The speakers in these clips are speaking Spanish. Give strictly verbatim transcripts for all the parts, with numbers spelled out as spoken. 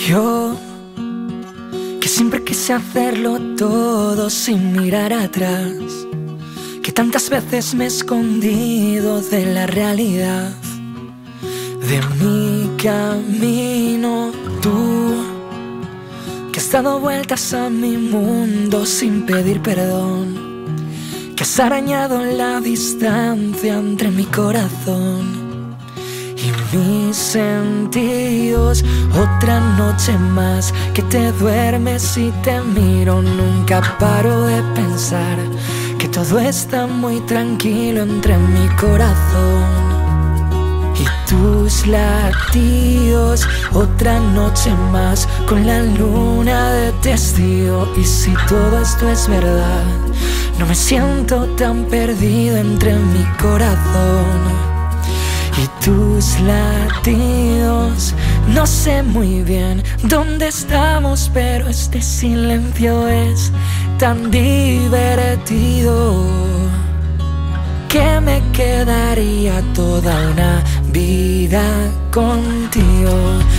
Yo, que siempre quise hacerlo todo sin mirar atrás, que tantas veces me he escondido de la realidad, de mi camino. Tú, que has dado vueltas a mi mundo sin pedir perdón, que has arañado la distancia entre mi corazón y mis sentidos. Otra noche más que te duermes y te miro. Nunca paro de pensar que todo está muy tranquilo entre mi corazón y tus latidos. Otra noche más con la luna de testigo. Y si todo esto es verdad, no me siento tan perdido entre mi corazón y tus latidos. No sé muy bien dónde estamos, pero este silencio es tan divertido que me quedaría toda una vida contigo.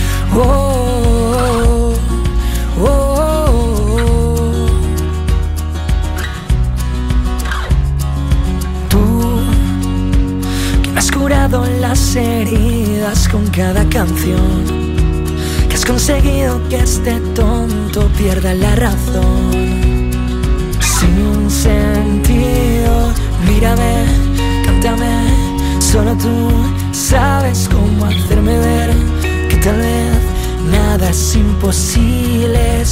Oh, oh, oh, oh. Tú, que me has curado las heridas con cada canción, que has conseguido que este tonto pierda la razón. Sin sentido, mírame, cántame, solo tú sabes cómo hacerme ver que tal vez nada es imposible.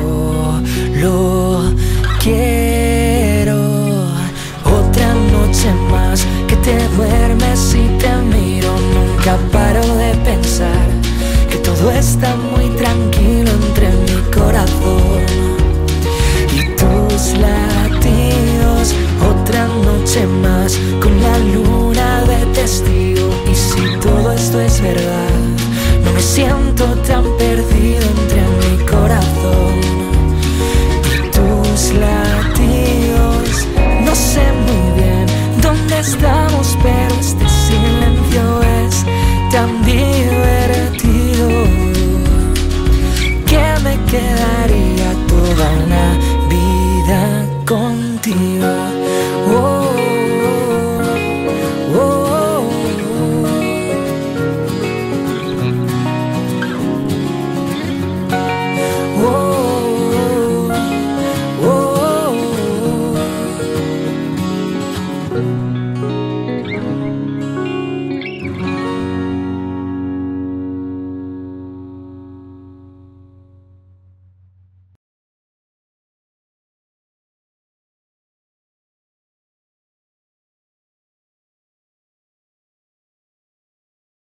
Solo quiero otra noche más que te duermes y te miro. Nunca paro de pensar que todo está muy tranquilo entre mi corazón y tus latidos. Otra noche más con la luna de testigo. Y si todo esto es verdad, no me siento tan perdido